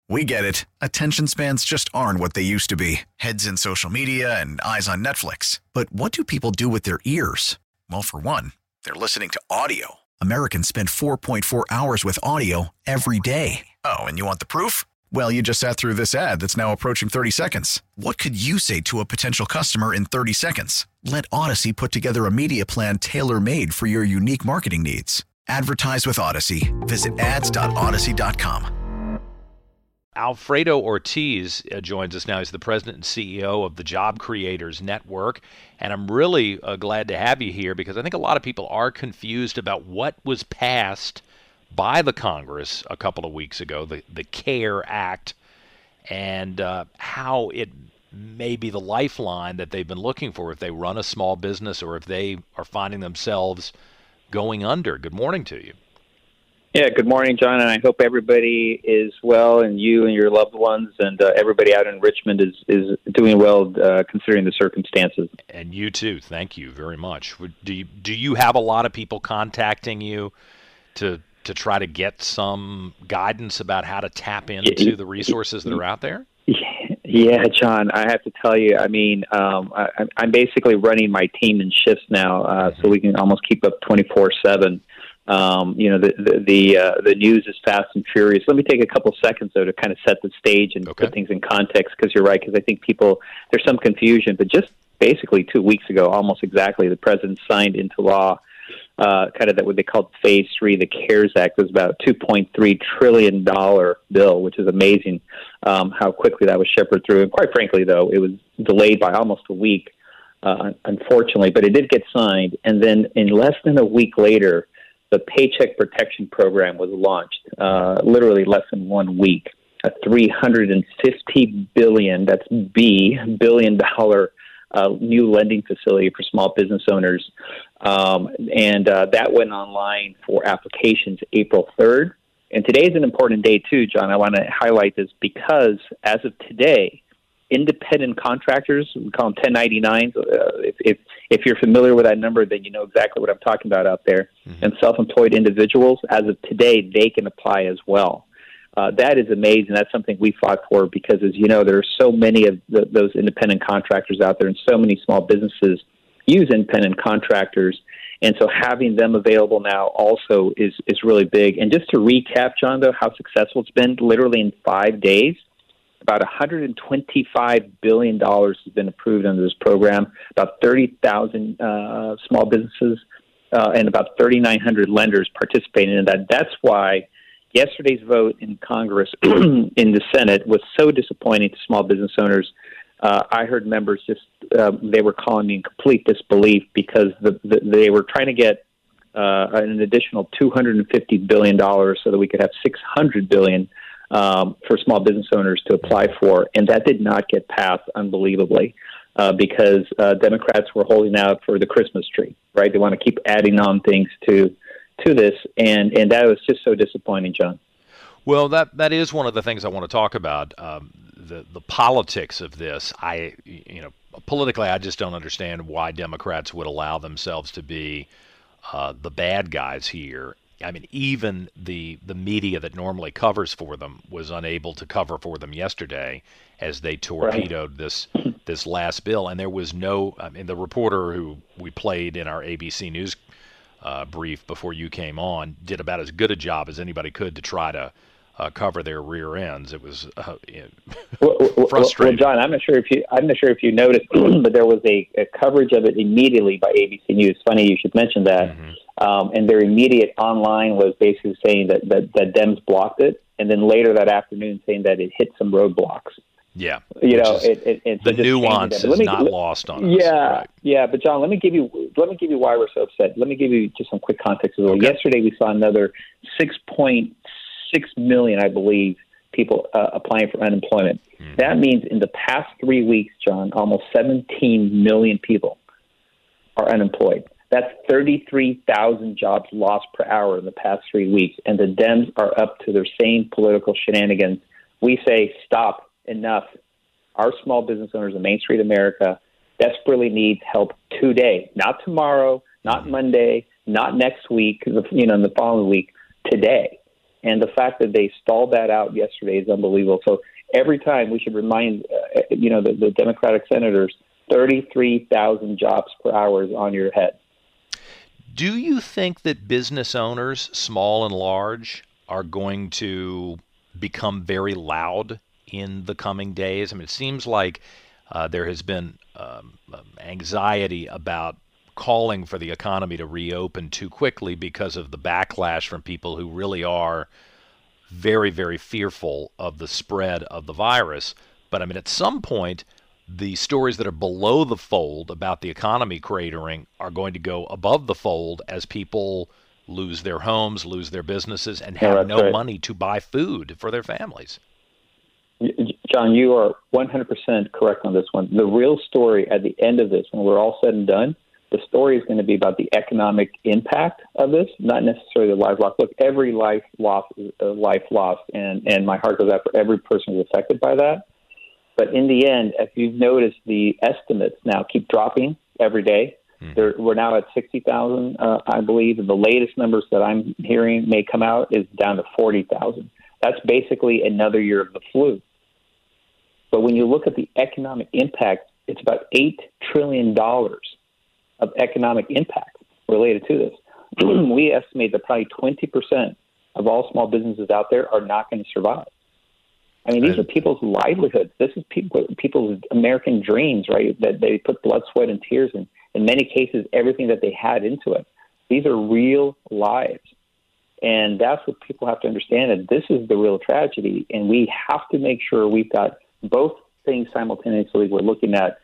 We get it. Attention spans just aren't what they used to be. Heads in social media and eyes on Netflix. But what do people do with their ears? Well, for one, they're listening to audio. Americans spend 4.4 hours with audio every day. Oh, and you want the proof? Well, you just sat through this ad that's now approaching 30 seconds. What could you say to a potential customer in 30 seconds? Let Odyssey put together a media plan tailor-made for your unique marketing needs. Advertise with Odyssey. Visit ads.odyssey.com. Alfredo Ortiz joins us now. He's the president and CEO of the Job Creators Network. And I'm really glad to have you here because I think a lot of people are confused about what was passed by the Congress a couple of weeks ago, the CARE Act, and how it may be the lifeline that they've been looking for if they run a small business or if they are finding themselves going under. Good morning to you. Yeah, good morning, John, and I hope everybody is well, and you and your loved ones, and everybody out in Richmond is doing well considering the circumstances. And you too. Thank you very much. Do you have a lot of people contacting you to try to get some guidance about how to tap into the resources that are out there? Yeah, John, I have to tell you, I mean, I'm basically running my team in shifts now, so we can almost keep up 24/7. The news is fast and furious. Let me take a couple seconds, though, to kind of set the stage and put things in context, because you're right, because I think there's some confusion. But just basically 2 weeks ago, almost exactly, the president signed into law kind of that what they called Phase 3, the CARES Act. It was about a $2.3 trillion bill, which is amazing how quickly that was shepherded through. And quite frankly, though, it was delayed by almost a week, unfortunately. But it did get signed. And then in less than a week later, the Paycheck Protection Program was launched, literally less than 1 week. A $350 billion, that's billion dollar new lending facility for small business owners. And that went online for applications April 3rd. And today is an important day, too, John. I want to highlight this because as of today, independent contractors, we call them 1099s. If you're familiar with that number, then you know exactly what I'm talking about out there. Mm-hmm. And self-employed individuals, as of today, they can apply as well. That is amazing. That's something we fought for because, as you know, there are so many of those independent contractors out there, and so many small businesses use independent contractors. And so having them available now also is really big. And just to recap, John, though, how successful it's been, literally in 5 days, about $125 billion has been approved under this program, about 30,000 small businesses and about 3,900 lenders participating in that. That's why yesterday's vote in Congress in the Senate was so disappointing to small business owners. I heard members they were calling me in complete disbelief because they were trying to get an additional $250 billion so that we could have $600 billion for small business owners to apply for, and that did not get passed, unbelievably, because Democrats were holding out for the Christmas tree, right? They want to keep adding on things to this, and that was just so disappointing, John. Well, that is one of the things I want to talk about, the politics of this. Politically, I just don't understand why Democrats would allow themselves to be the bad guys here. I mean, even the media that normally covers for them was unable to cover for them yesterday as they torpedoed this last bill. And there was the reporter who we played in our ABC News brief before you came on did about as good a job as anybody could to try to cover their rear ends. It was frustrating. Well, John, I'm not sure if you noticed, but there was a coverage of it immediately by ABC News. Funny you should mention that. Mm-hmm. And their immediate online was basically saying that Dems blocked it, and then later that afternoon saying that it hit some roadblocks. Yeah, the nuance is not lost on us. Yeah, right. Yeah, but John, let me give you why we're so upset. Let me give you just some quick context. Okay. Yesterday we saw another 6.6 million, I believe, people applying for unemployment. Mm-hmm. That means in the past 3 weeks, John, almost 17 million people are unemployed. That's 33,000 jobs lost per hour in the past 3 weeks, and the Dems are up to their same political shenanigans. We say, stop, enough. Our small business owners in Main Street America desperately need help today, not tomorrow, not Monday, not next week, in the following week, today. And the fact that they stalled that out yesterday is unbelievable. So every time we should remind, the Democratic senators, 33,000 jobs per hour is on your head. Do you think that business owners, small and large, are going to become very loud in the coming days? I mean, it seems like there has been anxiety about calling for the economy to reopen too quickly because of the backlash from people who really are very, very fearful of the spread of the virus. But I mean, at some point, the stories that are below the fold about the economy cratering are going to go above the fold as people lose their homes, lose their businesses, and have no money to buy food for their families. John, you are 100% correct on this one. The real story at the end of this, when we're all said and done, the story is going to be about the economic impact of this, not necessarily the life loss. Look, every life loss is a life loss, and my heart goes out for every person who's affected by that. But in the end, if you've noticed, the estimates now keep dropping every day. We're now at 60,000, I believe, and the latest numbers that I'm hearing may come out is down to 40,000. That's basically another year of the flu. But when you look at the economic impact, it's about $8 trillion of economic impact related to this. We estimate that probably 20% of all small businesses out there are not going to survive. I mean, these are people's livelihoods. This is people's American dreams, right, that they put blood, sweat, and tears in many cases, everything that they had into it. These are real lives. And that's what people have to understand, that this is the real tragedy, and we have to make sure we've got both things simultaneously. We're looking at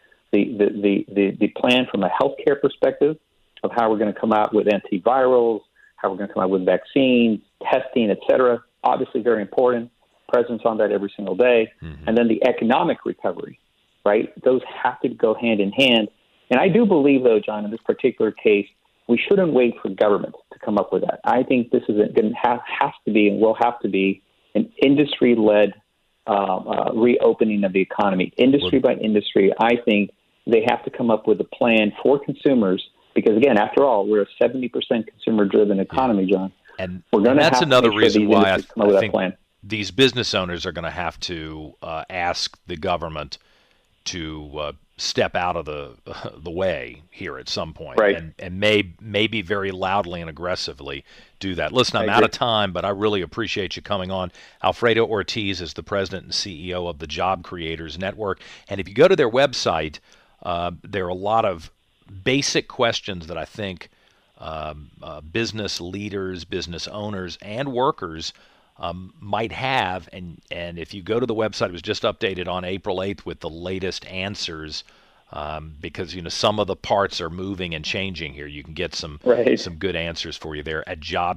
the plan from a healthcare perspective of how we're going to come out with antivirals, how we're going to come out with vaccines, testing, et cetera. Obviously very important. President's on that every single day. Mm-hmm. And then the economic recovery, right? Those have to go hand in hand. And I do believe, though, John, in this particular case, we shouldn't wait for government to come up with that. I think this is going to has to be and will have to be an industry-led reopening of the economy. Industry by industry, I think they have to come up with a plan for consumers because, again, after all, we're a 70% consumer-driven economy, John. And that's another reason why I think these business owners are going to have to ask the government to step out of the way here at some point, right. and maybe very loudly and aggressively do that. Listen, I'm out of time, but I really appreciate you coming on. Alfredo Ortiz is the president and CEO of the Job Creators Network, and if you go to their website, there are a lot of basic questions that I think business leaders, business owners, and workers might have, and if you go to the website, it was just updated on April 8th with the latest answers, because some of the parts are moving and changing here. You can get some good answers for you there at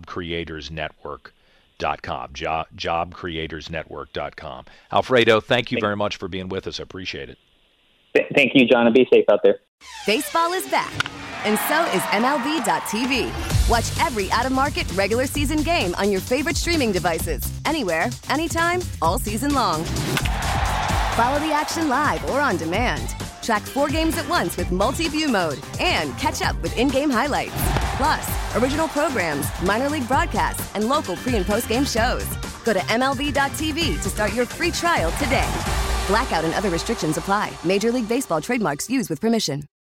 jobcreatorsnetwork.com, jobcreatorsnetwork.com. Alfredo, thank you very much for being with us. I appreciate it. Thank you, John, and be safe out there. Baseball is back, and so is MLB.tv. Watch every out-of-market regular season game on your favorite streaming devices, anywhere, anytime, all season long. Follow the action live or on demand. Track 4 games at once with multi-view mode and catch up with in-game highlights. Plus, original programs, minor league broadcasts, and local pre- and post-game shows. Go to MLB.tv to start your free trial today. Blackout and other restrictions apply. Major League Baseball trademarks used with permission.